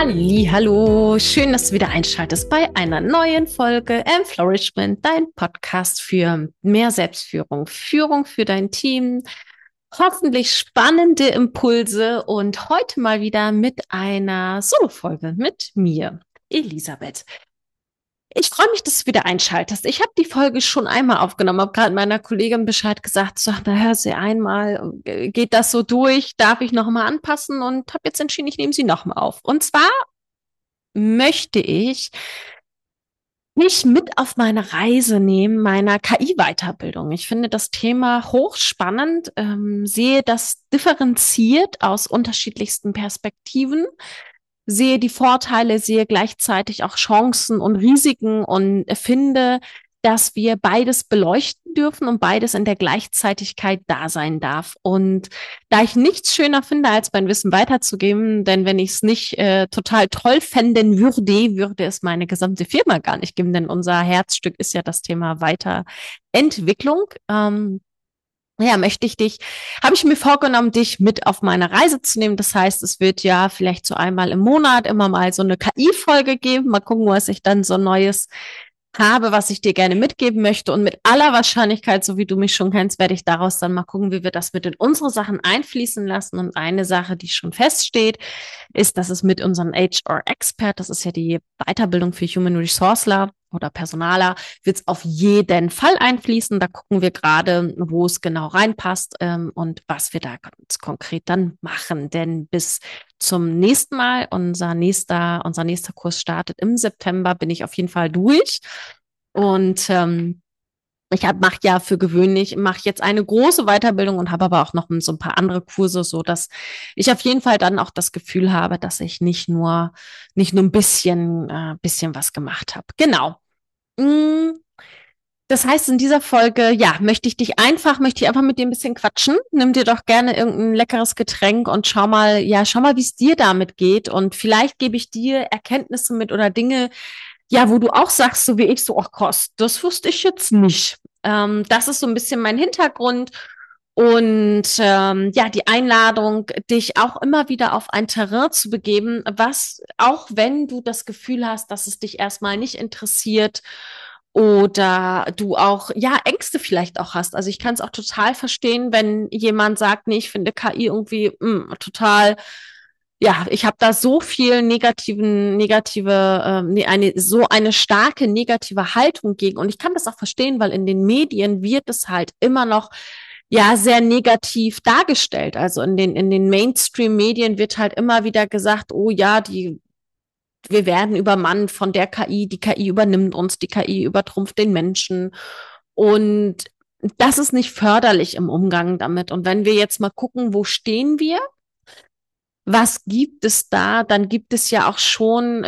Hallo, schön, dass du wieder einschaltest bei einer neuen Folge Flourishment, dein Podcast für mehr Selbstführung, Führung für dein Team, hoffentlich spannende Impulse und heute mal wieder mit einer Solo-Folge mit mir, Elisabeth. Ich freue mich, dass du wieder einschaltest. Ich habe die Folge schon einmal aufgenommen, habe gerade meiner Kollegin Bescheid gesagt, so, na hör sie einmal, geht das so durch, darf ich nochmal anpassen und habe jetzt entschieden, ich nehme sie nochmal auf. Und zwar möchte ich mich mit auf meine Reise nehmen, meiner KI-Weiterbildung. Ich finde das Thema hochspannend, sehe das differenziert aus unterschiedlichsten Perspektiven, sehe die Vorteile, sehe gleichzeitig auch Chancen und Risiken und finde, dass wir beides beleuchten dürfen und beides in der Gleichzeitigkeit da sein darf. Und da ich nichts schöner finde, als mein Wissen weiterzugeben, denn wenn ich es nicht total toll fänden würde, würde es meine gesamte Firma gar nicht geben, denn unser Herzstück ist ja das Thema Weiterentwicklung. Ja, habe ich mir vorgenommen, dich mit auf meine Reise zu nehmen. Das heißt, es wird ja vielleicht so einmal im Monat immer mal so eine KI-Folge geben. Mal gucken, was ich dann so Neues habe, was ich dir gerne mitgeben möchte. Und mit aller Wahrscheinlichkeit, so wie du mich schon kennst, werde ich daraus dann mal gucken, wie wir das mit in unsere Sachen einfließen lassen. Und eine Sache, die schon feststeht, ist, dass es mit unserem HR-Expert, das ist ja die Weiterbildung für Human Resourceler oder Personaler, wird es auf jeden Fall einfließen. Da gucken wir gerade, wo es genau reinpasst und was wir da ganz konkret dann machen. Denn bis zum nächsten Mal, unser nächster Kurs startet im September, bin ich auf jeden Fall durch. Und mache jetzt eine große Weiterbildung und habe aber auch noch so ein paar andere Kurse, so dass ich auf jeden Fall dann auch das Gefühl habe, dass ich nicht nur ein bisschen was gemacht habe. Genau. Mm, Das heißt, in dieser Folge, ja, möchte ich einfach mit dir ein bisschen quatschen. Nimm dir doch gerne irgendein leckeres Getränk und schau mal, wie es dir damit geht. Und vielleicht gebe ich dir Erkenntnisse mit oder Dinge, ja, wo du auch sagst, so wie ich, so, ach Kost, das wusste ich jetzt nicht. Das ist so ein bisschen mein Hintergrund. Und ja, die Einladung, dich auch immer wieder auf ein Terrain zu begeben, was, auch wenn du das Gefühl hast, dass es dich erstmal nicht interessiert oder du auch, ja, Ängste vielleicht auch hast. Also ich kann es auch total verstehen, wenn jemand sagt, nee, ich finde KI irgendwie total, ja, ich habe da so viel so eine starke negative Haltung gegen. Und ich kann das auch verstehen, weil in den Medien wird es halt immer noch ja sehr negativ dargestellt. Also in den Mainstream-Medien wird halt immer wieder gesagt, oh ja, wir werden übermannt von der KI, die KI übernimmt uns, die KI übertrumpft den Menschen. Und das ist nicht förderlich im Umgang damit. Und wenn wir jetzt mal gucken, wo stehen wir? Was gibt es da? Dann gibt es ja auch schon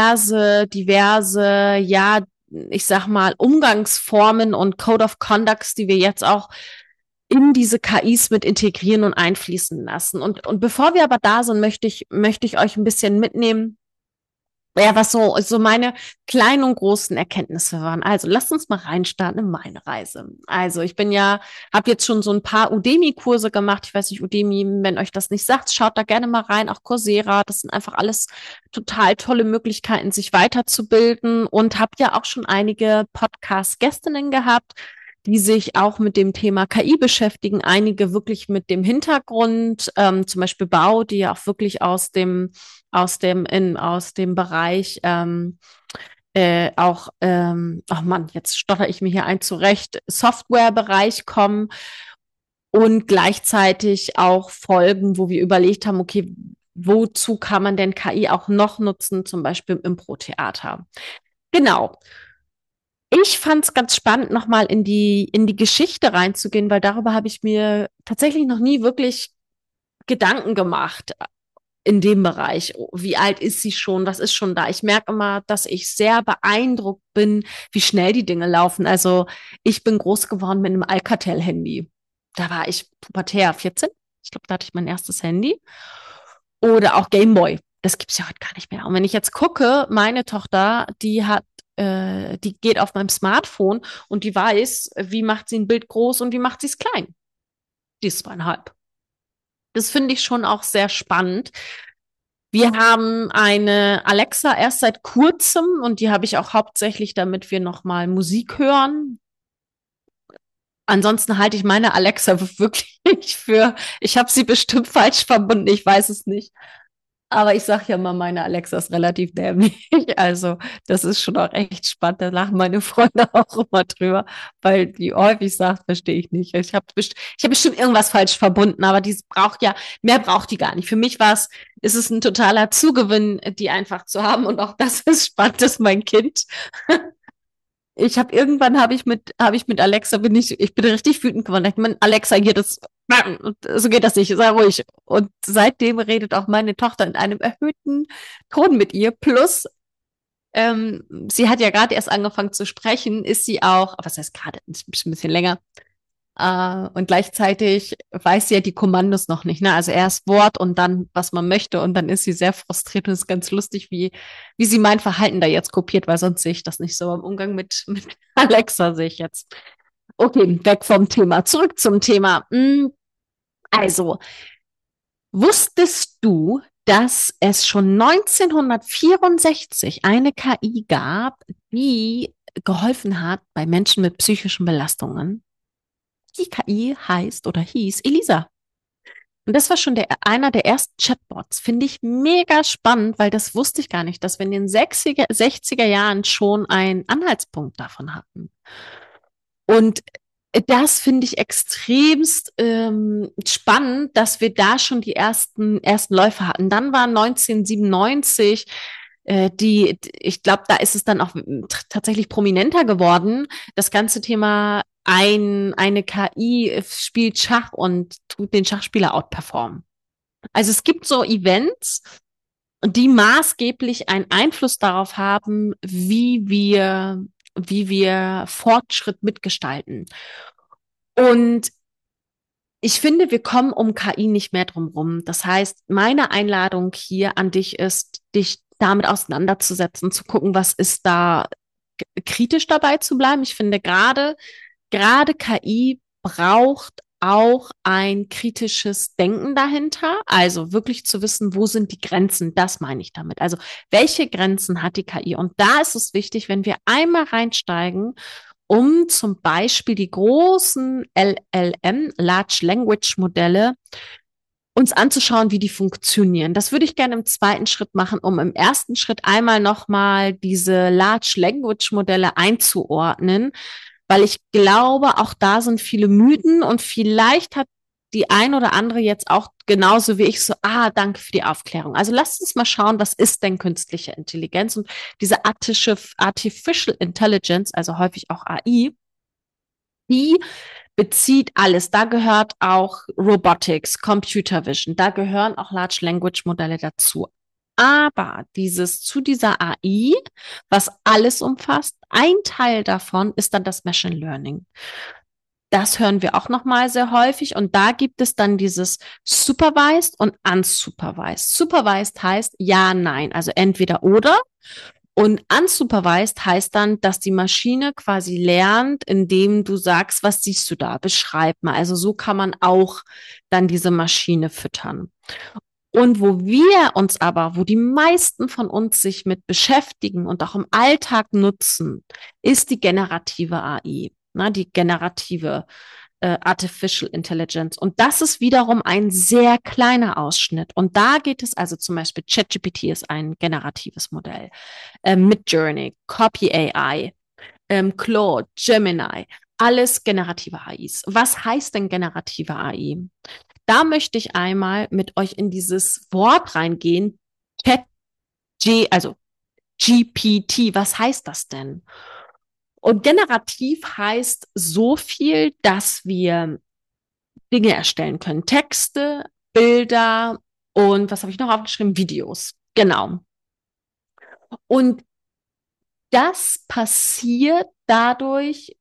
ja, ich sag mal, Umgangsformen und Code of Conducts, die wir jetzt auch in diese KIs mit integrieren und einfließen lassen. Und bevor wir aber da sind, möchte ich euch ein bisschen mitnehmen, ja, was so meine kleinen und großen Erkenntnisse waren. Also lasst uns mal reinstarten in meine Reise. Also habe jetzt schon so ein paar Udemy-Kurse gemacht. Ich weiß nicht, Udemy, wenn euch das nicht sagt, schaut da gerne mal rein. Auch Coursera, das sind einfach alles total tolle Möglichkeiten, sich weiterzubilden und habe ja auch schon einige Podcast-Gästinnen gehabt, die sich auch mit dem Thema KI beschäftigen. Einige wirklich mit dem Hintergrund, zum Beispiel Bau, die ja auch wirklich aus dem Bereich ach Mann, jetzt stotter ich mir hier ein zurecht, Softwarebereich kommen und gleichzeitig auch Folgen, wo wir überlegt haben, okay, wozu kann man denn KI auch noch nutzen, zum Beispiel im Impro-Theater. Genau. Ich fand es ganz spannend, nochmal in die Geschichte reinzugehen, weil darüber habe ich mir tatsächlich noch nie wirklich Gedanken gemacht in dem Bereich. Wie alt ist sie schon? Was ist schon da? Ich merke immer, dass ich sehr beeindruckt bin, wie schnell die Dinge laufen. Also ich bin groß geworden mit einem Alcatel-Handy. Da war ich pubertär, 14. Ich glaube, da hatte ich mein erstes Handy. Oder auch Gameboy. Das gibt's ja heute gar nicht mehr. Und wenn ich jetzt gucke, meine Tochter, die geht auf meinem Smartphone und die weiß, wie macht sie ein Bild groß und wie macht sie es klein. Die ist 2,5. Das finde ich schon auch sehr spannend. Wir haben eine Alexa erst seit kurzem und die habe ich auch hauptsächlich, damit wir nochmal Musik hören. Ansonsten halte ich meine Alexa wirklich für, ich habe sie bestimmt falsch verbunden, ich weiß es nicht. Aber ich sage ja mal, meine Alexa ist relativ dämlich. Also das ist schon auch echt spannend. Da lachen meine Freunde auch immer drüber, weil die häufig sagt, verstehe ich nicht. Ich hab bestimmt irgendwas falsch verbunden, aber die braucht ja, mehr braucht die gar nicht. Für mich ist es ein totaler Zugewinn, die einfach zu haben. Und auch das ist spannend, dass mein Kind habe ich mit Alexa ich bin richtig wütend geworden. Ich meine, Alexa, hier so geht das nicht, sei ruhig. Und seitdem redet auch meine Tochter in einem erhöhten Ton mit ihr. Plus, sie hat ja gerade erst angefangen zu sprechen, ist sie auch, was heißt gerade, ist ein bisschen länger, und gleichzeitig weiß sie ja die Kommandos noch nicht, ne? Also erst Wort und dann, was man möchte. Und dann ist sie sehr frustriert und ist ganz lustig, wie sie mein Verhalten da jetzt kopiert, weil sonst sehe ich das nicht so im Umgang mit Alexa sehe ich jetzt. Okay, weg vom Thema. Zurück zum Thema. Also, wusstest du, dass es schon 1964 eine KI gab, die geholfen hat bei Menschen mit psychischen Belastungen? Die KI heißt oder hieß Elisa. Und das war schon einer der ersten Chatbots. Finde ich mega spannend, weil das wusste ich gar nicht, dass wir in den 60er Jahren schon einen Anhaltspunkt davon hatten. Und das finde ich extremst spannend, dass wir da schon die ersten Läufe hatten. Dann war 1997 ich glaube, da ist es dann auch tatsächlich prominenter geworden, das ganze Thema eine KI spielt Schach und tut den Schachspieler outperformen. Also es gibt so Events, die maßgeblich einen Einfluss darauf haben, wie wir Fortschritt mitgestalten. Und ich finde, wir kommen um KI nicht mehr drum rum. Das heißt, meine Einladung hier an dich ist, dich damit auseinanderzusetzen, zu gucken, was ist da kritisch dabei zu bleiben. Ich finde gerade KI braucht auch ein kritisches Denken dahinter. Also wirklich zu wissen, wo sind die Grenzen? Das meine ich damit. Also welche Grenzen hat die KI? Und da ist es wichtig, wenn wir einmal reinsteigen, um zum Beispiel die großen LLM, Large Language Modelle, uns anzuschauen, wie die funktionieren. Das würde ich gerne im zweiten Schritt machen, um im ersten Schritt einmal nochmal diese Large Language Modelle einzuordnen, weil ich glaube, auch da sind viele Mythen und vielleicht hat die ein oder andere jetzt auch genauso wie ich so, danke für die Aufklärung. Also lasst uns mal schauen, was ist denn künstliche Intelligenz und diese Artificial Intelligence, also häufig auch AI, die bezieht alles. Da gehört auch Robotics, Computer Vision, da gehören auch Large Language Modelle dazu. Aber zu dieser AI, was alles umfasst, ein Teil davon ist dann das Machine Learning. Das hören wir auch nochmal sehr häufig. Und da gibt es dann dieses Supervised und Unsupervised. Supervised heißt ja, nein, also entweder oder. Und unsupervised heißt dann, dass die Maschine quasi lernt, indem du sagst, was siehst du da? Beschreib mal. Also so kann man auch dann diese Maschine füttern. Und wo die meisten von uns sich mit beschäftigen und auch im Alltag nutzen, ist die generative AI, die generative Artificial Intelligence. Und das ist wiederum ein sehr kleiner Ausschnitt. Und da geht es also zum Beispiel, ChatGPT ist ein generatives Modell, Midjourney, Copy AI, Claude, Gemini, alles generative AIs. Was heißt denn generative AI? Da möchte ich einmal mit euch in dieses Wort reingehen. Also GPT, was heißt das denn? Und generativ heißt so viel, dass wir Dinge erstellen können. Texte, Bilder und was habe ich noch aufgeschrieben? Videos. Genau. Und das passiert dadurch,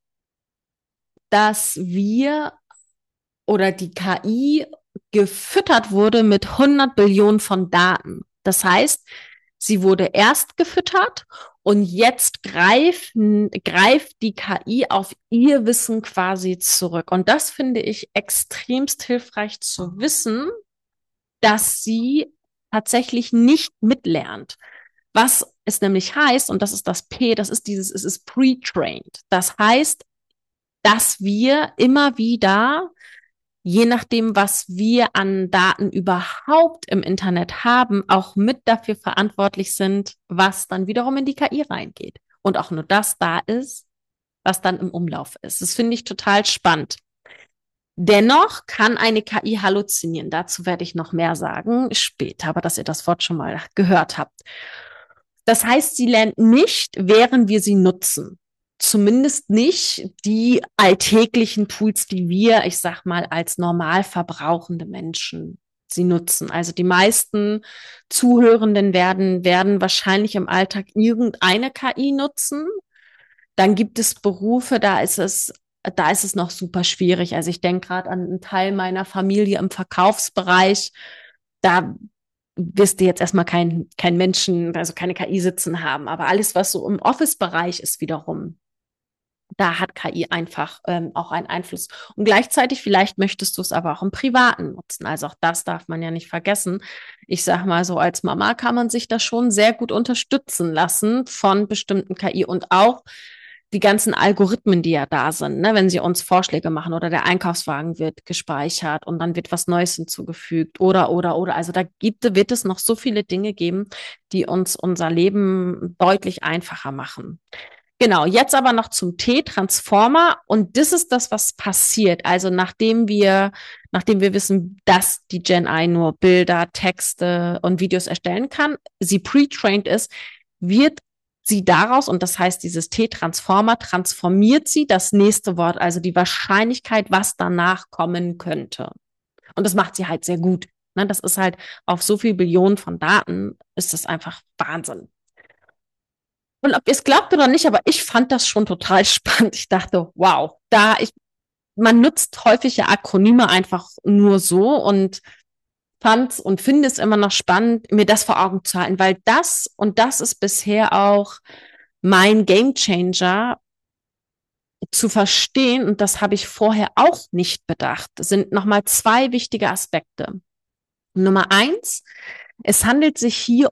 dass wir oder die KI gefüttert wurde mit 100 Billionen von Daten. Das heißt, sie wurde erst gefüttert und jetzt greift die KI auf ihr Wissen quasi zurück. Und das finde ich extremst hilfreich zu wissen, dass sie tatsächlich nicht mitlernt. Was es nämlich heißt, und das ist das P, es ist pre-trained. Das heißt, dass wir immer wieder, je nachdem, was wir an Daten überhaupt im Internet haben, auch mit dafür verantwortlich sind, was dann wiederum in die KI reingeht. Und auch nur das da ist, was dann im Umlauf ist. Das finde ich total spannend. Dennoch kann eine KI halluzinieren. Dazu werde ich noch mehr sagen später, aber dass ihr das Wort schon mal gehört habt. Das heißt, sie lernt nicht, während wir sie nutzen. Zumindest nicht die alltäglichen Tools, die wir, ich sag mal, als normal verbrauchende Menschen sie nutzen. Also die meisten Zuhörenden werden wahrscheinlich im Alltag irgendeine KI nutzen. Dann gibt es Berufe, da ist es noch super schwierig. Also ich denke gerade an einen Teil meiner Familie im Verkaufsbereich. Da wirst du jetzt erstmal kein Menschen, also keine KI sitzen haben. Aber alles, was so im Office-Bereich ist wiederum, da hat KI einfach auch einen Einfluss. Und gleichzeitig, vielleicht möchtest du es aber auch im Privaten nutzen. Also auch das darf man ja nicht vergessen. Ich sage mal so, als Mama kann man sich da schon sehr gut unterstützen lassen von bestimmten KI und auch die ganzen Algorithmen, die ja da sind, ne, wenn sie uns Vorschläge machen oder der Einkaufswagen wird gespeichert und dann wird was Neues hinzugefügt oder. Also wird es noch so viele Dinge geben, die uns unser Leben deutlich einfacher machen. Genau, jetzt aber noch zum T-Transformer und das ist das, was passiert. Also nachdem wir wissen, dass die Gen AI nur Bilder, Texte und Videos erstellen kann, sie pre-trained ist, wird sie daraus, und das heißt, dieses T-Transformer transformiert sie das nächste Wort, also die Wahrscheinlichkeit, was danach kommen könnte. Und das macht sie halt sehr gut. Ne, das ist halt auf so viel Billionen von Daten, ist das einfach Wahnsinn. Und ob ihr es glaubt oder nicht, aber ich fand das schon total spannend. Ich dachte, wow, man nutzt häufig ja Akronyme einfach nur so und fand und finde es immer noch spannend, mir das vor Augen zu halten, weil das ist bisher auch mein Gamechanger zu verstehen, und das habe ich vorher auch nicht bedacht, sind nochmal zwei wichtige Aspekte. Nummer eins, es handelt sich hier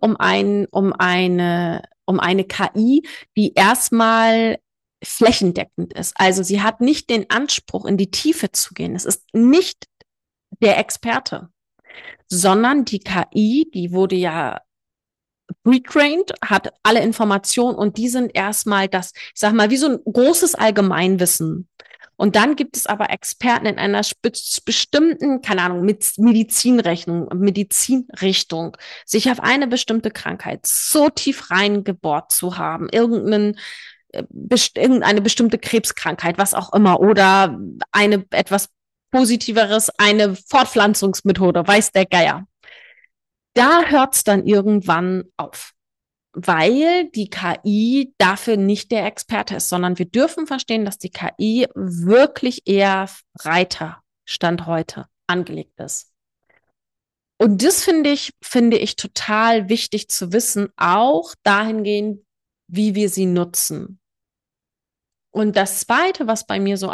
um eine KI, die erstmal flächendeckend ist. Also sie hat nicht den Anspruch, in die Tiefe zu gehen. Es ist nicht der Experte, sondern die KI, die wurde ja retrained, hat alle Informationen und die sind erstmal ich sag mal, wie so ein großes Allgemeinwissen. Und dann gibt es aber Experten in einer bestimmten, keine Ahnung, mit Medizinrichtung, sich auf eine bestimmte Krankheit so tief reingebohrt zu haben, irgendeine bestimmte Krebskrankheit, was auch immer, oder eine etwas Positiveres, eine Fortpflanzungsmethode, weiß der Geier. Da hört es dann irgendwann auf, weil die KI dafür nicht der Experte ist, sondern wir dürfen verstehen, dass die KI wirklich eher breiter Stand heute angelegt ist. Und das finde ich total wichtig zu wissen, auch dahingehend, wie wir sie nutzen. Und das Zweite, was bei mir so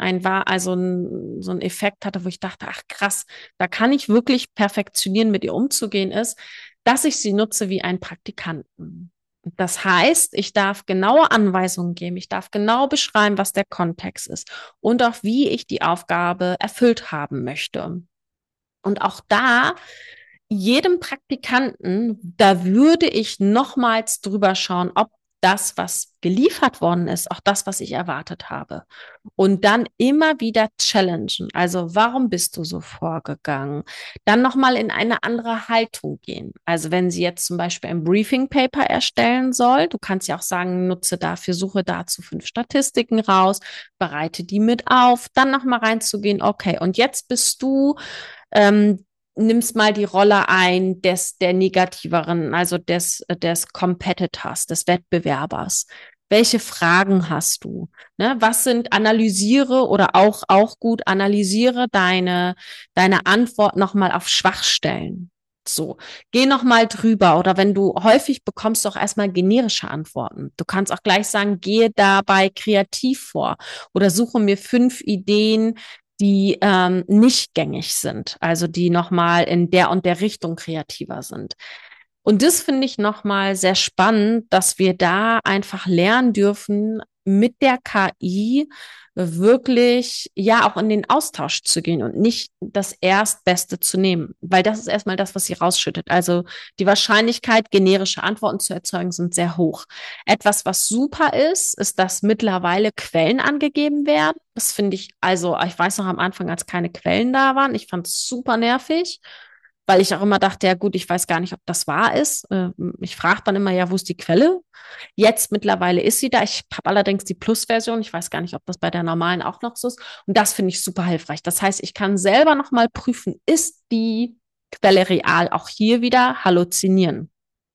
so ein Effekt hatte, wo ich dachte, ach krass, da kann ich wirklich perfektionieren, mit ihr umzugehen, ist, dass ich sie nutze wie einen Praktikanten. Das heißt, ich darf genaue Anweisungen geben, ich darf genau beschreiben, was der Kontext ist und auch wie ich die Aufgabe erfüllt haben möchte. Und auch da, jedem Praktikanten, da würde ich nochmals drüber schauen, ob das, was geliefert worden ist, auch das, was ich erwartet habe. Und dann immer wieder challengen. Also, warum bist du so vorgegangen? Dann nochmal in eine andere Haltung gehen. Also, wenn sie jetzt zum Beispiel ein Briefing Paper erstellen soll, du kannst ja auch sagen, suche dazu 5 Statistiken raus, bereite die mit auf, dann nochmal reinzugehen, okay, und jetzt bist du ähm, nimmst mal die Rolle ein der Negativeren, also des Competitors, des Wettbewerbers. Welche Fragen hast du? Ne, analysiere oder auch gut, analysiere deine Antwort nochmal auf Schwachstellen. So, geh nochmal drüber, oder wenn du häufig bekommst du auch erstmal generische Antworten. Du kannst auch gleich sagen, gehe dabei kreativ vor oder suche mir 5 Ideen, die nicht gängig sind, also die nochmal in der und der Richtung kreativer sind. Und das finde ich nochmal sehr spannend, dass wir da einfach lernen dürfen, mit der KI wirklich ja auch in den Austausch zu gehen und nicht das Erstbeste zu nehmen, weil das ist erstmal das, was sie rausschüttet. Also die Wahrscheinlichkeit, generische Antworten zu erzeugen, sind sehr hoch. Etwas, was super ist, ist, dass mittlerweile Quellen angegeben werden. Das finde ich, also ich weiß noch am Anfang, als keine Quellen da waren, ich fand es super nervig, weil ich auch immer dachte, ja gut, ich weiß gar nicht, ob das wahr ist. Ich frage dann immer, ja, wo ist die Quelle? Jetzt mittlerweile ist sie da. Ich habe allerdings die Plus-Version. Ich weiß gar nicht, ob das bei der normalen auch noch so ist. Und das finde ich super hilfreich. Das heißt, ich kann selber noch mal prüfen, ist die Quelle real? Auch hier wieder halluzinieren.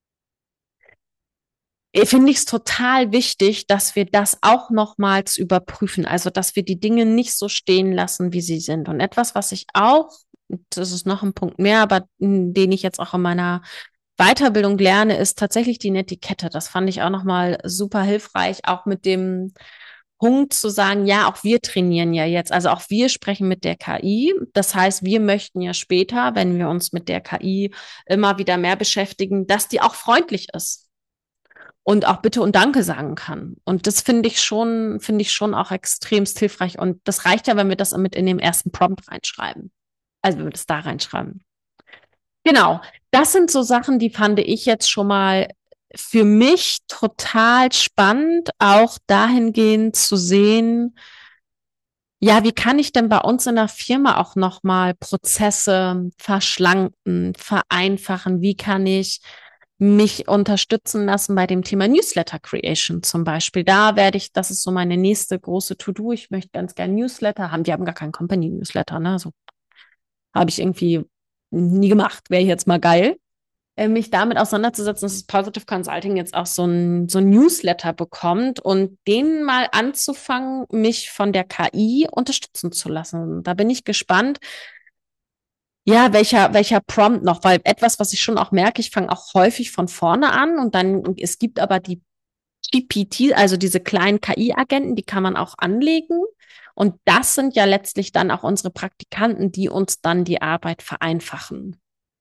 Finde ich es total wichtig, dass wir das auch nochmals überprüfen. Also, dass wir die Dinge nicht so stehen lassen, wie sie sind. Und etwas, was ich auch, das ist noch ein Punkt mehr, aber den ich jetzt auch in meiner Weiterbildung lerne, ist tatsächlich die Netiquette. Das fand ich auch nochmal super hilfreich, auch mit dem Punkt zu sagen, ja, auch wir trainieren ja jetzt, also auch wir sprechen mit der KI. Das heißt, wir möchten ja später, wenn wir uns mit der KI immer wieder mehr beschäftigen, dass die auch freundlich ist und auch Bitte und Danke sagen kann. Und das finde ich schon auch extremst hilfreich. Und das reicht ja, wenn wir das mit in dem ersten Prompt reinschreiben. Also wenn wir das da reinschreiben. Genau, das sind so Sachen, die fand ich jetzt schon mal für mich total spannend, auch dahingehend zu sehen, ja, wie kann ich denn bei uns in der Firma auch nochmal Prozesse verschlanken, vereinfachen? Wie kann ich mich unterstützen lassen bei dem Thema Newsletter Creation zum Beispiel? Da werde ich, das ist so meine nächste große To-Do. Ich möchte ganz gerne Newsletter haben. Die haben gar keinen Company Newsletter, ne? So habe ich irgendwie nie gemacht. Wäre jetzt mal geil, mich damit auseinanderzusetzen, dass das Positive Consulting jetzt auch so ein Newsletter bekommt und den mal anzufangen, mich von der KI unterstützen zu lassen. Da bin ich gespannt, ja, welcher Prompt noch, weil etwas, was ich schon auch merke, ich fange auch häufig von vorne an und dann, es gibt aber die GPT, also diese kleinen KI-Agenten, die kann man auch anlegen. Und das sind ja letztlich dann auch unsere Praktikanten, die uns dann die Arbeit vereinfachen.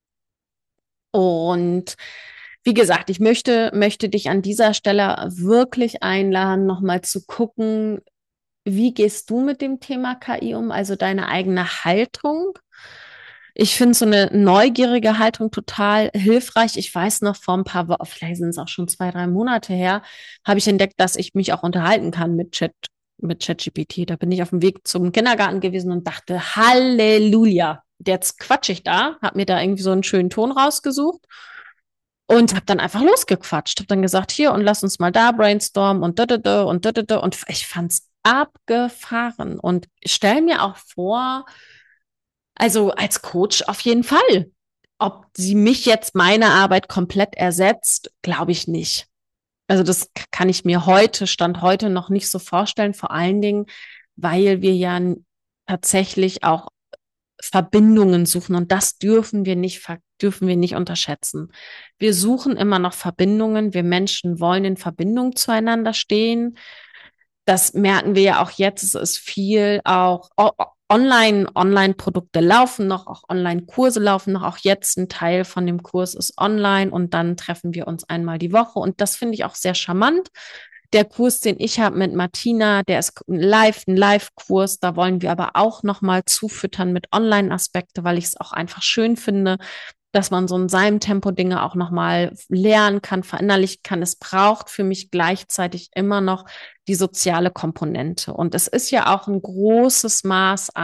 Und wie gesagt, ich möchte dich an dieser Stelle wirklich einladen, nochmal zu gucken, wie gehst du mit dem Thema KI um, also deine eigene Haltung. Ich finde so eine neugierige Haltung total hilfreich. Ich weiß noch vor ein paar Wochen, vielleicht sind es auch schon 2, 3 Monate her, habe ich entdeckt, dass ich mich auch unterhalten kann mit ChatGPT. Da bin ich auf dem Weg zum Kindergarten gewesen und dachte, Halleluja. Jetzt quatsch ich da, habe mir da irgendwie so einen schönen Ton rausgesucht und habe dann einfach losgequatscht. Habe dann gesagt, hier und lass uns mal da brainstormen und da und da. Und ich fand's abgefahren und stell mir auch vor, also als Coach auf jeden Fall. Ob sie mich jetzt meine Arbeit komplett ersetzt, glaube ich nicht. Also das kann ich mir heute, Stand heute noch nicht so vorstellen, vor allen Dingen, weil wir ja tatsächlich auch Verbindungen suchen und das dürfen wir nicht unterschätzen. Wir suchen immer noch Verbindungen. Wir Menschen wollen in Verbindung zueinander stehen. Das merken wir ja auch jetzt. Es ist viel auch Online-Produkte laufen noch, auch Online-Kurse laufen noch. Auch jetzt ein Teil von dem Kurs ist online und dann treffen wir uns einmal die Woche. Und das finde ich auch sehr charmant. Der Kurs, den ich habe mit Martina, der ist ein Live-Kurs. Da wollen wir aber auch nochmal zufüttern mit Online-Aspekte, weil ich es auch einfach schön finde, dass man so in seinem Tempo Dinge auch nochmal lernen kann, verinnerlichen kann. Es braucht für mich gleichzeitig immer noch die soziale Komponente. Und es ist ja auch ein großes Maß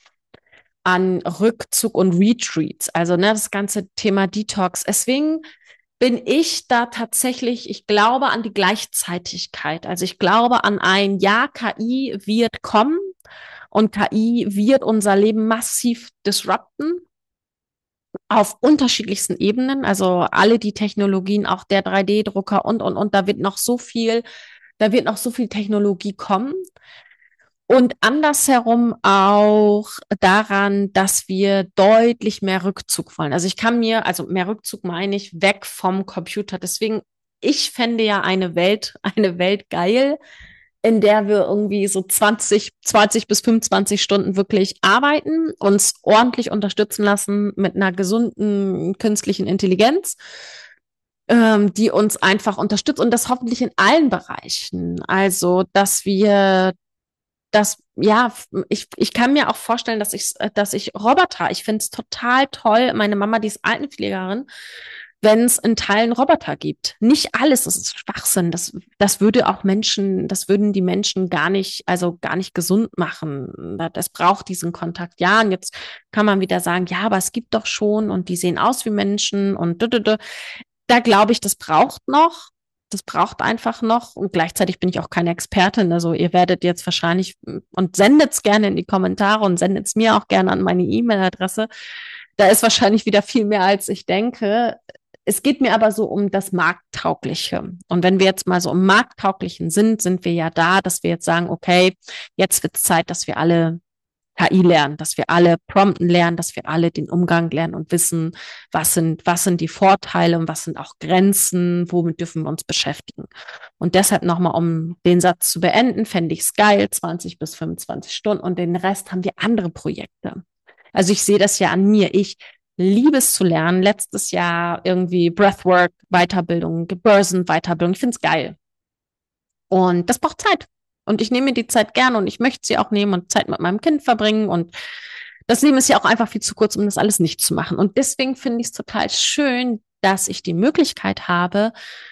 an Rückzug und Retreats. Also ne, das ganze Thema Detox. Deswegen bin ich da tatsächlich, ich glaube an die Gleichzeitigkeit. Also ich glaube an ein Ja, KI wird kommen und KI wird unser Leben massiv disrupten auf unterschiedlichsten Ebenen. Also alle die Technologien, auch der 3D-Drucker und, da wird noch so viel Technologie kommen. Und andersherum auch daran, dass wir deutlich mehr Rückzug wollen. Also also mehr Rückzug meine ich, weg vom Computer. Deswegen, ich fände ja eine Welt geil, in der wir irgendwie so 20 bis 25 Stunden wirklich arbeiten, uns ordentlich unterstützen lassen mit einer gesunden künstlichen Intelligenz, die uns einfach unterstützt und das hoffentlich in allen Bereichen. Also, ja, ich kann mir auch vorstellen, dass ich Roboter, ich finde es total toll, meine Mama, die ist Altenpflegerin, wenn es in Teilen Roboter gibt. Nicht alles, das ist Schwachsinn. Das würde auch Menschen, das würden die Menschen gar nicht, also gar nicht gesund machen. Das braucht diesen Kontakt. Ja, und jetzt kann man wieder sagen, ja, aber es gibt doch schon und die sehen aus wie Menschen und da glaube ich, das braucht noch. Das braucht einfach noch. Und gleichzeitig bin ich auch keine Expertin. Also ihr werdet jetzt wahrscheinlich und sendet es gerne in die Kommentare und sendet es mir auch gerne an meine E-Mail-Adresse. Da ist wahrscheinlich wieder viel mehr, als ich denke. Es geht mir aber so um das Markttaugliche. Und wenn wir jetzt mal so im Markttauglichen sind wir ja da, dass wir jetzt sagen, okay, jetzt wird es Zeit, dass wir alle KI lernen, dass wir alle prompten lernen, dass wir alle den Umgang lernen und wissen, was sind die Vorteile und was sind auch Grenzen, womit dürfen wir uns beschäftigen. Und deshalb nochmal, um den Satz zu beenden, fände ich es geil, 20 bis 25 Stunden und den Rest haben wir andere Projekte. Also ich sehe das ja an mir. Ich liebe es zu lernen. Letztes Jahr irgendwie Breathwork, Weiterbildung, Börsen, Weiterbildung. Ich finde es geil. Und das braucht Zeit. Und ich nehme mir die Zeit gerne und ich möchte sie auch nehmen und Zeit mit meinem Kind verbringen. Und das Leben ist ja auch einfach viel zu kurz, um das alles nicht zu machen. Und deswegen finde ich es total schön, dass ich die Möglichkeit habe,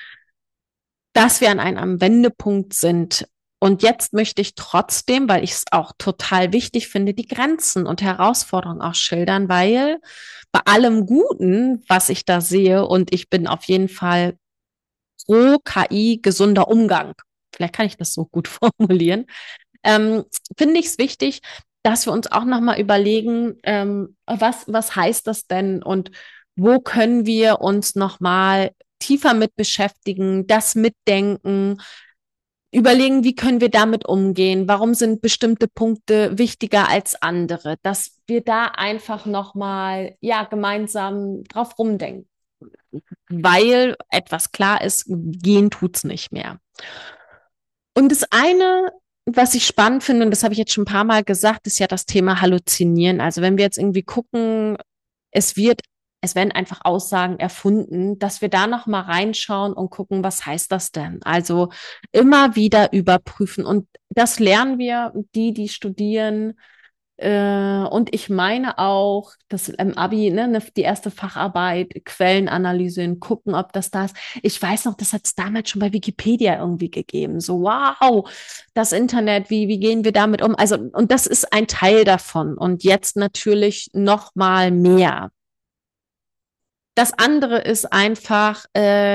dass wir an einem Wendepunkt sind. Und jetzt möchte ich trotzdem, weil ich es auch total wichtig finde, die Grenzen und Herausforderungen auch schildern, weil bei allem Guten, was ich da sehe, und ich bin auf jeden Fall pro KI gesunder Umgang, vielleicht kann ich das so gut formulieren, ähm, finde ich es wichtig, dass wir uns auch nochmal überlegen, was heißt das denn und wo können wir uns nochmal tiefer mit beschäftigen, das mitdenken, überlegen, wie können wir damit umgehen, warum sind bestimmte Punkte wichtiger als andere, dass wir da einfach nochmal, ja, gemeinsam drauf rumdenken, weil etwas klar ist, gehen tut's nicht mehr. Und das eine, was ich spannend finde, und das habe ich jetzt schon ein paar Mal gesagt, ist ja das Thema Halluzinieren. Also wenn wir jetzt irgendwie gucken, es wird, es werden einfach Aussagen erfunden, dass wir da noch mal reinschauen und gucken, was heißt das denn? Also immer wieder überprüfen. Und das lernen wir, die studieren, und ich meine auch, dass im Abi, die erste Facharbeit, Quellenanalyse, gucken, ob das da ist. Ich weiß noch, das hat es damals schon bei Wikipedia irgendwie gegeben. So, wow, das Internet, wie gehen wir damit um? Also, und das ist ein Teil davon. Und jetzt natürlich noch mal mehr. Das andere ist einfach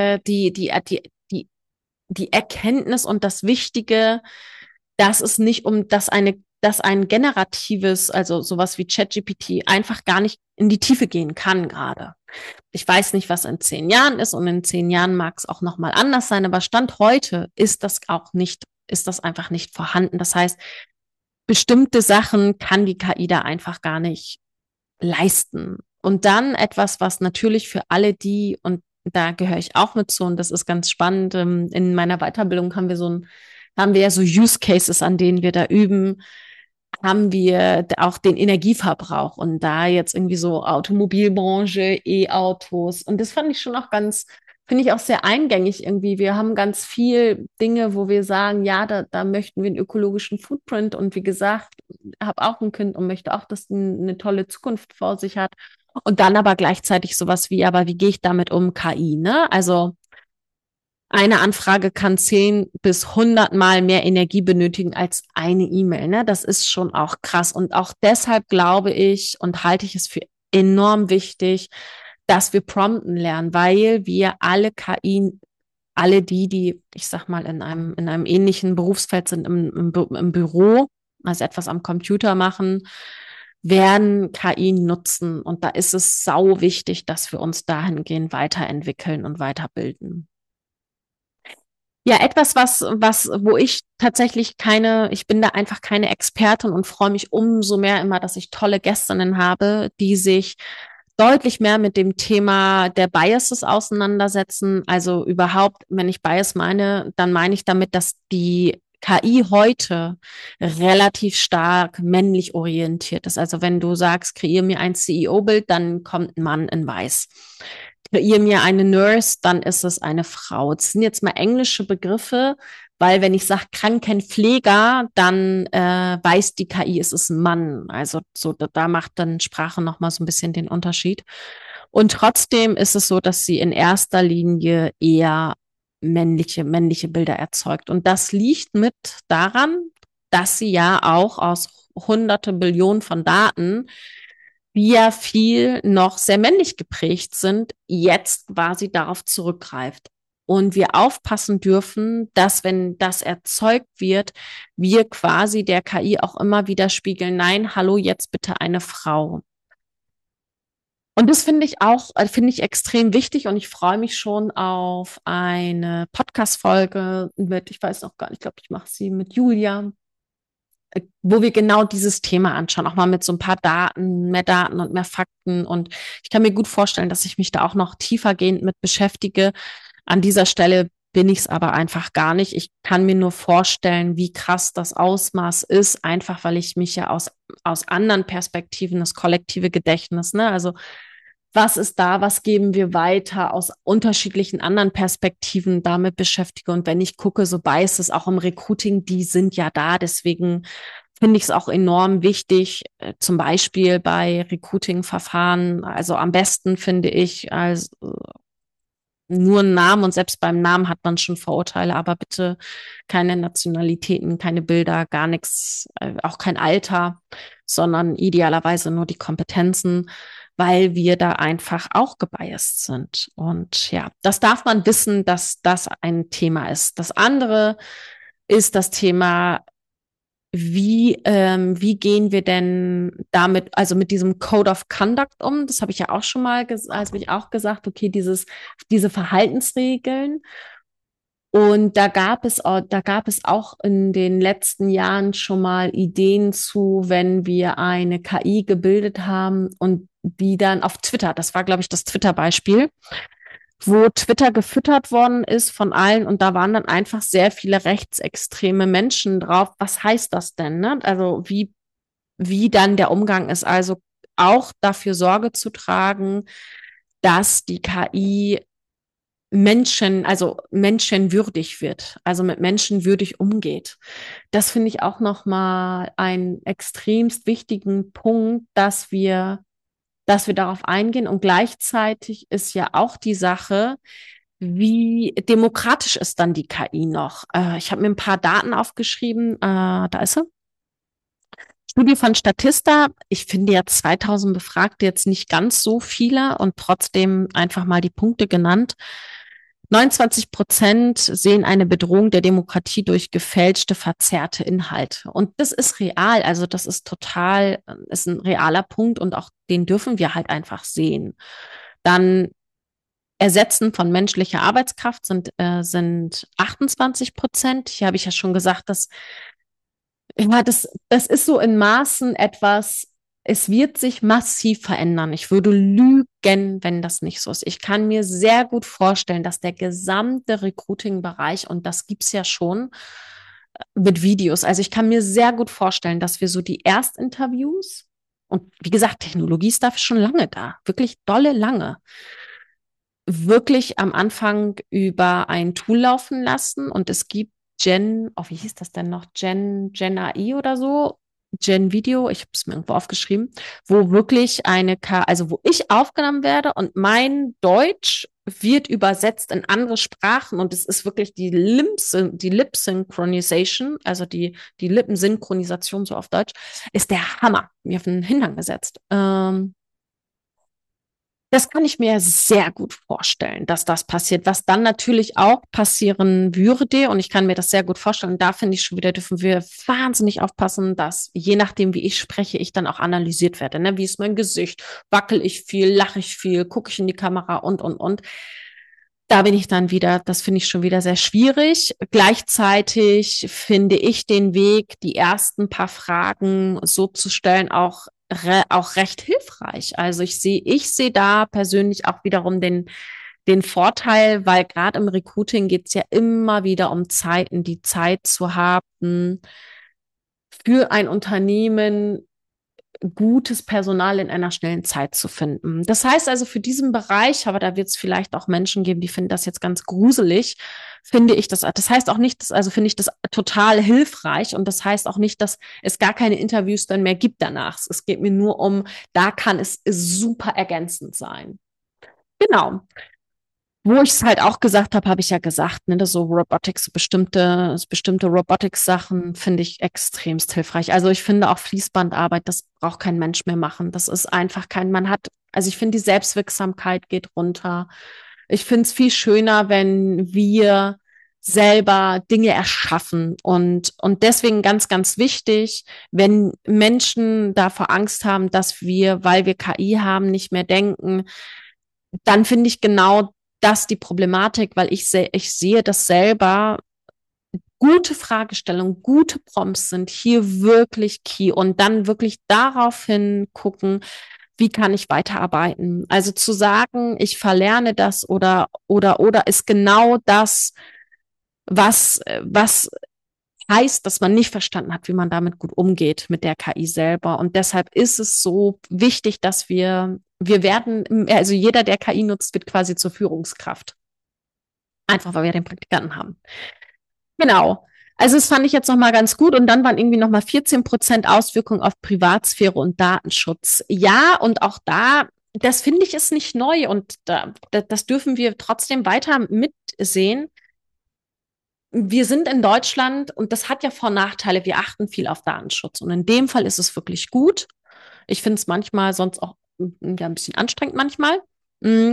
die Erkenntnis und das Wichtige, dass es nicht dass ein generatives, also sowas wie ChatGPT einfach gar nicht in die Tiefe gehen kann gerade. Ich weiß nicht, was in 10 Jahren ist und in 10 Jahren mag es auch nochmal anders sein, aber Stand heute ist das einfach nicht vorhanden. Das heißt, bestimmte Sachen kann die KI da einfach gar nicht leisten. Und dann etwas, was natürlich für alle die, und da gehöre ich auch mit zu, und das ist ganz spannend, in meiner Weiterbildung haben wir ja so Use Cases, an denen wir da üben, haben wir auch den Energieverbrauch und da jetzt irgendwie so Automobilbranche, E-Autos. Und das fand ich schon auch finde ich auch sehr eingängig irgendwie. Wir haben ganz viel Dinge, wo wir sagen, ja, da möchten wir einen ökologischen Footprint. Und wie gesagt, habe auch ein Kind und möchte auch, dass eine tolle Zukunft vor sich hat. Und dann aber gleichzeitig sowas wie, aber wie gehe ich damit um, KI, ne? Also eine Anfrage kann 10 bis 100 Mal mehr Energie benötigen als eine E-Mail. Ne? Das ist schon auch krass. Und auch deshalb glaube ich und halte ich es für enorm wichtig, dass wir prompten lernen, weil wir alle KI, alle die, ich sag mal, in einem ähnlichen Berufsfeld sind, im Büro, also etwas am Computer machen, werden KI nutzen. Und da ist es sau wichtig, dass wir uns dahingehend weiterentwickeln und weiterbilden. Ja, etwas, wo ich tatsächlich ich bin da einfach keine Expertin und freue mich umso mehr immer, dass ich tolle Gästinnen habe, die sich deutlich mehr mit dem Thema der Biases auseinandersetzen. Also überhaupt, wenn ich Bias meine, dann meine ich damit, dass die KI heute relativ stark männlich orientiert ist. Also wenn du sagst, kreier mir ein CEO-Bild, dann kommt ein Mann in Weiß. Kreier mir eine Nurse, dann ist es eine Frau. Das sind jetzt mal englische Begriffe, weil wenn ich sage Krankenpfleger, dann weiß die KI, es ist ein Mann. Also so, da macht dann Sprache nochmal so ein bisschen den Unterschied. Und trotzdem ist es so, dass sie in erster Linie eher männliche Bilder erzeugt. Und das liegt mit daran, dass sie ja auch aus hunderte Billionen von Daten, die ja viel noch sehr männlich geprägt sind, jetzt quasi darauf zurückgreift. Und wir aufpassen dürfen, dass wenn das erzeugt wird, wir quasi der KI auch immer wieder spiegeln, nein, hallo, jetzt bitte eine Frau. Und das finde ich auch, finde ich extrem wichtig und ich freue mich schon auf eine Podcast-Folge mit, ich weiß noch gar nicht, ich glaube, ich mache sie mit Julia, wo wir genau dieses Thema anschauen, auch mal mit so ein paar Daten, mehr Daten und mehr Fakten. Und ich kann mir gut vorstellen, dass ich mich da auch noch tiefergehend mit beschäftige. An dieser Stelle bin ich es aber einfach gar nicht. Ich kann mir nur vorstellen, wie krass das Ausmaß ist, einfach weil ich mich ja aus anderen Perspektiven, das kollektive Gedächtnis, ne, also was ist da, was geben wir weiter aus unterschiedlichen anderen Perspektiven damit beschäftige. Und wenn ich gucke, so Biases auch im Recruiting, die sind ja da. Deswegen finde ich es auch enorm wichtig, zum Beispiel bei Recruiting-Verfahren. Also am besten finde ich als nur einen Namen und selbst beim Namen hat man schon Vorurteile, aber bitte keine Nationalitäten, keine Bilder, gar nichts, auch kein Alter, sondern idealerweise nur die Kompetenzen, weil wir da einfach auch gebiased sind. Und ja, das darf man wissen, dass das ein Thema ist. Das andere ist das Thema, wie gehen wir denn damit, also mit diesem Code of Conduct um? Das habe ich ja auch schon mal, also habe ich auch gesagt, okay, diese Verhaltensregeln. Und da gab es auch in den letzten Jahren schon mal Ideen zu, wenn wir eine KI gebildet haben und die dann auf Twitter, das war, glaube ich, das Twitter-Beispiel, wo Twitter gefüttert worden ist von allen und da waren dann einfach sehr viele rechtsextreme Menschen drauf. Was heißt das denn, ne? Also wie dann der Umgang ist. Also auch dafür Sorge zu tragen, dass die KI also menschenwürdig wird, also mit Menschen würdig umgeht. Das finde ich auch nochmal einen extremst wichtigen Punkt, dass wir darauf eingehen. Und gleichzeitig ist ja auch die Sache, wie demokratisch ist dann die KI noch? Ich habe mir ein paar Daten aufgeschrieben. Da ist sie. Studie von Statista. Ich finde ja 2000 Befragte jetzt nicht ganz so viele und trotzdem einfach mal die Punkte genannt. 29% sehen eine Bedrohung der Demokratie durch gefälschte, verzerrte Inhalte. Und das ist real. Also das ist total, ist ein realer Punkt und auch den dürfen wir halt einfach sehen. Dann Ersetzen von menschlicher Arbeitskraft sind 28%. Hier habe ich ja schon gesagt, das ist so in Maßen etwas, es wird sich massiv verändern. Ich würde lügen, wenn das nicht so ist. Ich kann mir sehr gut vorstellen, dass der gesamte Recruiting-Bereich, und das gibt's ja schon mit Videos, also ich kann mir sehr gut vorstellen, dass wir so die Erstinterviews, und wie gesagt, Technologie-Stuff ist schon lange da, wirklich dolle lange, wirklich am Anfang über ein Tool laufen lassen und es gibt wie hieß das denn noch? Gen AI oder so? Gen Video, ich habe es mir irgendwo aufgeschrieben, wo wirklich also wo ich aufgenommen werde und mein Deutsch wird übersetzt in andere Sprachen und es ist wirklich die Lip-Synchronization, also die Lippensynchronisation so auf Deutsch, ist der Hammer. Mir auf den Hintern gesetzt. Das kann ich mir sehr gut vorstellen, dass das passiert. Was dann natürlich auch passieren würde, und ich kann mir das sehr gut vorstellen, da finde ich schon wieder, dürfen wir wahnsinnig aufpassen, dass je nachdem, wie ich spreche, ich dann auch analysiert werde. Ne? Wie ist mein Gesicht? Wackel ich viel? Lache ich viel? Gucke ich in die Kamera? Und. Da bin ich dann wieder, das finde ich schon wieder sehr schwierig. Gleichzeitig finde ich den Weg, die ersten paar Fragen so zu stellen, auch recht hilfreich. Also ich sehe da persönlich auch wiederum den Vorteil, weil gerade im Recruiting geht es ja immer wieder um Zeiten, die Zeit zu haben, für ein Unternehmen gutes Personal in einer schnellen Zeit zu finden. Das heißt also für diesen Bereich, aber da wird es vielleicht auch Menschen geben, die finden das jetzt ganz gruselig, finde ich das. Das heißt auch nicht, also finde ich das total hilfreich und das heißt auch nicht, dass es gar keine Interviews dann mehr gibt danach. Es geht mir nur um, da kann es super ergänzend sein. Genau. Wo ich es halt auch gesagt habe, habe ich ja gesagt, ne, dass so Robotics, bestimmte Robotics-Sachen finde ich extremst hilfreich. Also ich finde auch Fließbandarbeit, das braucht kein Mensch mehr machen. Das ist einfach man hat, also ich finde, die Selbstwirksamkeit geht runter. Ich finde es viel schöner, wenn wir selber Dinge erschaffen und deswegen ganz, ganz wichtig, wenn Menschen davor Angst haben, dass wir, weil wir KI haben, nicht mehr denken, dann finde ich genau das die Problematik, weil ich sehe das selber. Gute Fragestellungen, gute Prompts sind hier wirklich key und dann wirklich daraufhin gucken, wie kann ich weiterarbeiten? Also zu sagen, ich verlerne das oder ist genau das, was heißt, dass man nicht verstanden hat, wie man damit gut umgeht mit der KI selber. Und deshalb ist es so wichtig, dass wir werden, also jeder, der KI nutzt, wird quasi zur Führungskraft. Einfach, weil wir den Praktikanten haben. Genau. Also das fand ich jetzt nochmal ganz gut. Und dann waren irgendwie nochmal 14% Auswirkungen auf Privatsphäre und Datenschutz. Ja, und auch da, das finde ich ist nicht neu. Und das dürfen wir trotzdem weiter mitsehen. Wir sind in Deutschland und das hat ja Vor- und Nachteile. Wir achten viel auf Datenschutz. Und in dem Fall ist es wirklich gut. Ich finde es manchmal sonst auch ja, ein bisschen anstrengend manchmal. Mm,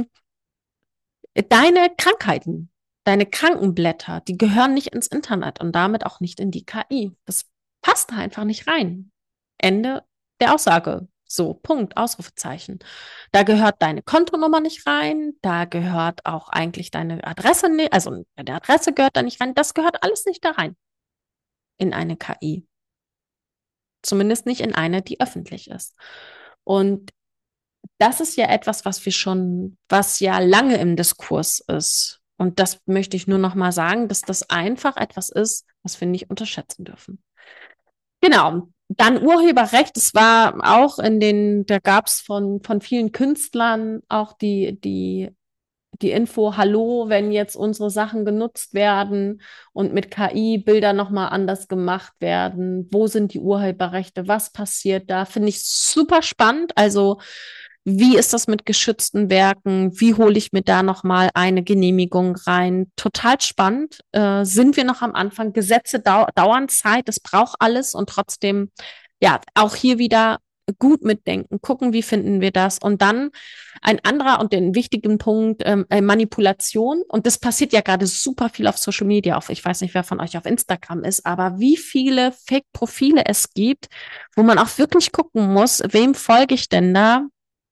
Deine Krankheiten, deine Krankenblätter, die gehören nicht ins Internet und damit auch nicht in die KI. Das passt da einfach nicht rein. Ende der Aussage. So, Punkt, Ausrufezeichen. Da gehört deine Kontonummer nicht rein, da gehört auch eigentlich deine Adresse nicht, also deine Adresse gehört da nicht rein, das gehört alles nicht da rein in eine KI. Zumindest nicht in eine, die öffentlich ist. Und das ist ja etwas, was ja lange im Diskurs ist. Und das möchte ich nur noch mal sagen, dass das einfach etwas ist, was wir nicht unterschätzen dürfen. Genau. Dann Urheberrecht, es war auch da gab es von vielen Künstlern auch die Info, hallo, wenn jetzt unsere Sachen genutzt werden und mit KI Bilder nochmal anders gemacht werden, wo sind die Urheberrechte, was passiert da? Finde ich super spannend. Also wie ist das mit geschützten Werken? Wie hole ich mir da nochmal eine Genehmigung rein? Total spannend. Sind wir noch am Anfang? Gesetze dauern Zeit, es braucht alles und trotzdem, ja, auch hier wieder gut mitdenken, gucken, wie finden wir das und dann ein anderer und den wichtigen Punkt, Manipulation. Und das passiert ja gerade super viel auf Social Media. Ich weiß nicht, wer von euch auf Instagram ist, aber wie viele Fake-Profile es gibt, wo man auch wirklich gucken muss, wem folge ich denn da?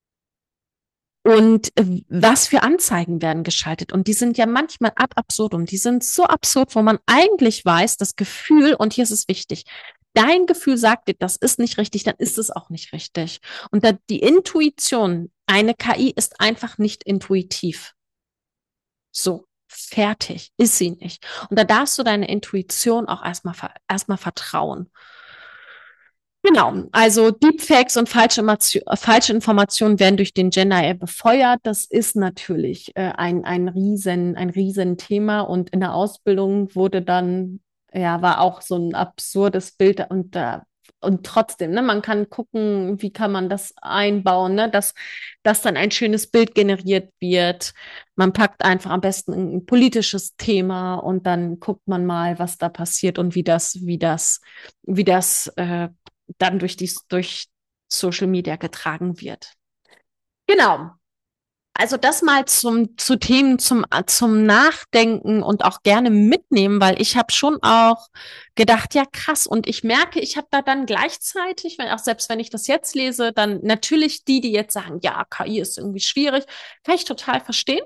Und was für Anzeigen werden geschaltet? Und die sind ja manchmal ad absurdum. Die sind so absurd, wo man eigentlich weiß, das Gefühl, und hier ist es wichtig, dein Gefühl sagt dir, das ist nicht richtig, dann ist es auch nicht richtig. Und die Intuition, eine KI ist einfach nicht intuitiv. So, fertig, ist sie nicht. Und da darfst du deine Intuition auch erstmal vertrauen. Genau, also Deepfakes und falsche Informationen werden durch den Gen AI befeuert. Das ist natürlich ein riesen Thema und in der Ausbildung wurde dann, ja, war auch so ein absurdes Bild und trotzdem, ne, man kann gucken, wie kann man das einbauen, ne, dass dann ein schönes Bild generiert wird. Man packt einfach am besten ein politisches Thema und dann guckt man mal, was da passiert und wie das dann durch Social Media getragen wird. Genau. Also das mal zu Themen zum Nachdenken und auch gerne mitnehmen, weil ich habe schon auch gedacht, ja krass. Und ich merke, ich habe da dann gleichzeitig, auch selbst wenn ich das jetzt lese, dann natürlich die jetzt sagen, ja, KI ist irgendwie schwierig, kann ich total verstehen.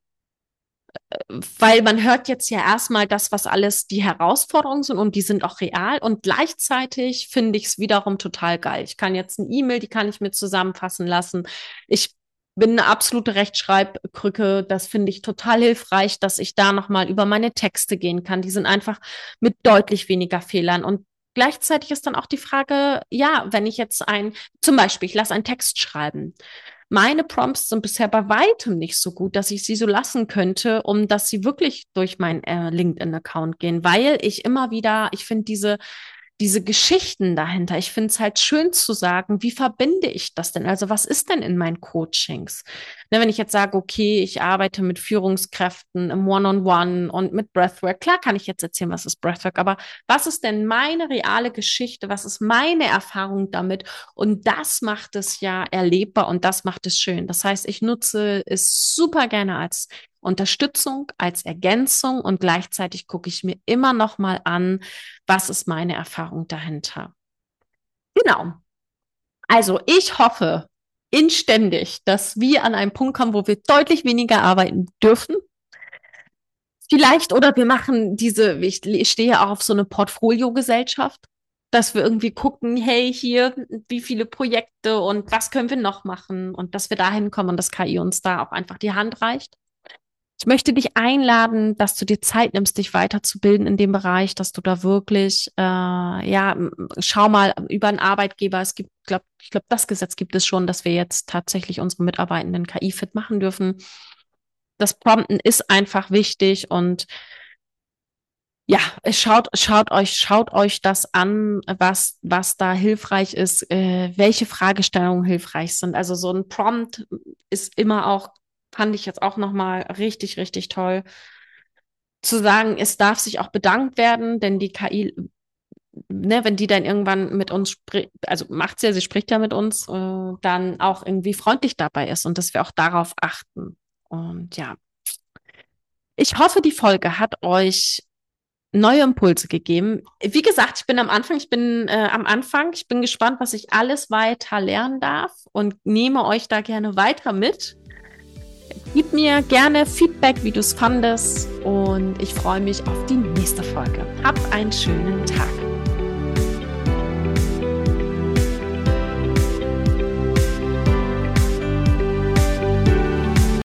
Weil man hört jetzt ja erstmal das, was alles die Herausforderungen sind und die sind auch real und gleichzeitig finde ich es wiederum total geil. Ich kann jetzt eine E-Mail, die kann ich mir zusammenfassen lassen. Ich bin eine absolute Rechtschreibkrücke. Das finde ich total hilfreich, dass ich da nochmal über meine Texte gehen kann. Die sind einfach mit deutlich weniger Fehlern. Und gleichzeitig ist dann auch die Frage, ja, wenn ich jetzt zum Beispiel, ich lasse einen Text schreiben. Meine Prompts sind bisher bei weitem nicht so gut, dass ich sie so lassen könnte, um dass sie wirklich durch meinen LinkedIn-Account gehen, weil ich finde diese Geschichten dahinter. Ich finde es halt schön zu sagen, wie verbinde ich das denn? Also was ist denn in meinen Coachings? Ne, wenn ich jetzt sage, okay, ich arbeite mit Führungskräften im One-on-One und mit Breathwork, klar kann ich jetzt erzählen, was ist Breathwork, aber was ist denn meine reale Geschichte? Was ist meine Erfahrung damit? Und das macht es ja erlebbar und das macht es schön. Das heißt, ich nutze es super gerne als Unterstützung, als Ergänzung und gleichzeitig gucke ich mir immer noch mal an, was ist meine Erfahrung dahinter. Genau. Also ich hoffe inständig, dass wir an einen Punkt kommen, wo wir deutlich weniger arbeiten dürfen. Vielleicht, oder wir machen ich stehe ja auch auf so eine Portfolio-Gesellschaft, dass wir irgendwie gucken, hey, hier, wie viele Projekte und was können wir noch machen und dass wir dahin kommen und dass KI uns da auch einfach die Hand reicht. Ich möchte dich einladen, dass du dir Zeit nimmst, dich weiterzubilden in dem Bereich, dass du da wirklich, schau mal über einen Arbeitgeber. Ich glaube, das Gesetz gibt es schon, dass wir jetzt tatsächlich unsere Mitarbeitenden KI-fit machen dürfen. Das Prompten ist einfach wichtig und ja, schaut euch das an, was da hilfreich ist, welche Fragestellungen hilfreich sind. Also so ein Prompt ist immer auch, fand ich jetzt auch nochmal richtig, richtig toll, zu sagen, es darf sich auch bedankt werden, denn die KI, ne, wenn die dann irgendwann mit uns spricht, also macht sie spricht ja mit uns, dann auch irgendwie freundlich dabei ist und dass wir auch darauf achten. Und ja, ich hoffe, die Folge hat euch neue Impulse gegeben. Wie gesagt, ich bin am Anfang. Ich bin gespannt, was ich alles weiter lernen darf und nehme euch da gerne weiter mit. Gib mir gerne Feedback, wie du es fandest und ich freue mich auf die nächste Folge. Hab einen schönen Tag.